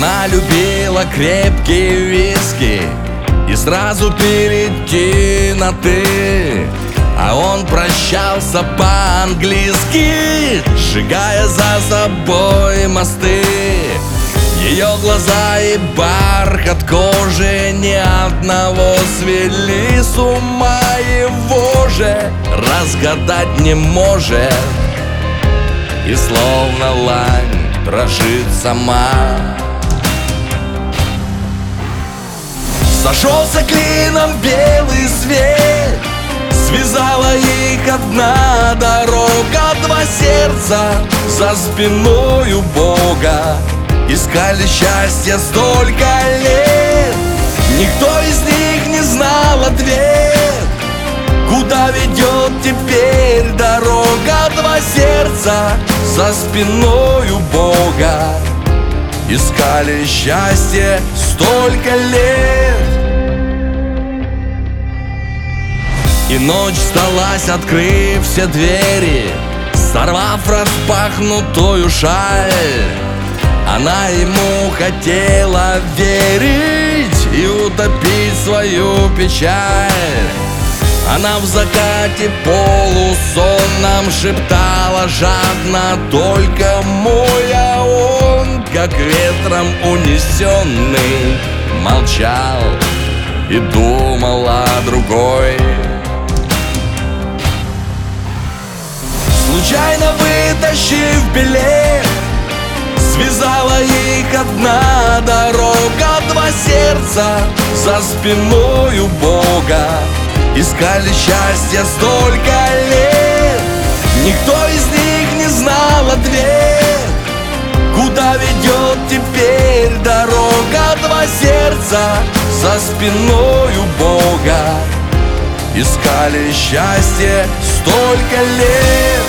Она любила крепкие виски и сразу перейти на «ты». А он прощался по-английски, сжигая за собой мосты. Ее глаза и бархат кожи ни одного свели с ума. Его же разгадать не может, и словно лань дрожит сама. Сошелся клином белый свет, связала их одна дорога. Два сердца за спиною Бога искали счастье столько лет. Никто из них не знал ответ, куда ведет теперь дорога. Два сердца за спиною Бога искали счастье столько лет. И ночь сдалась, открыв все двери, сорвав распахнутую шаль. Она ему хотела верить и утопить свою печаль. Она в закате полусонном шептала жадно только мой, а он, как ветром унесенный, молчал и думал о другой. Случайно вытащив билет, связала их одна дорога. Два сердца за спиною Бога искали счастье столько лет. Никто из них не знал ответ, куда ведет теперь дорога. Два сердца за спиною Бога искали счастье столько лет.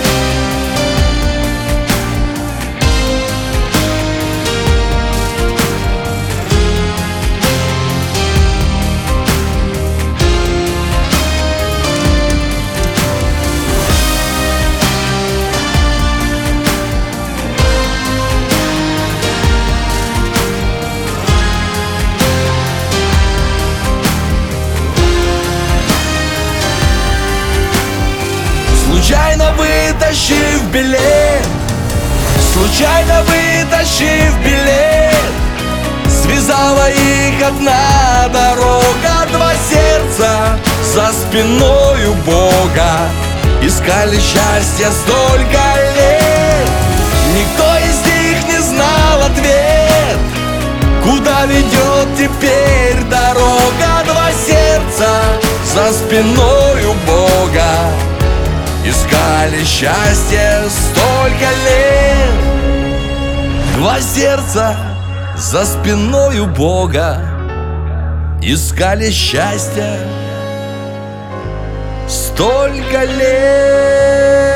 Случайно вытащив билет, случайно вытащив билет, связала их одна дорога. Два сердца за спиною Бога искали счастье столько лет. Никто из них не знал ответ, куда ведет теперь дорога. Два сердца за спиною Бога искали счастье столько лет. Два сердца за спиною Бога искали счастье столько лет.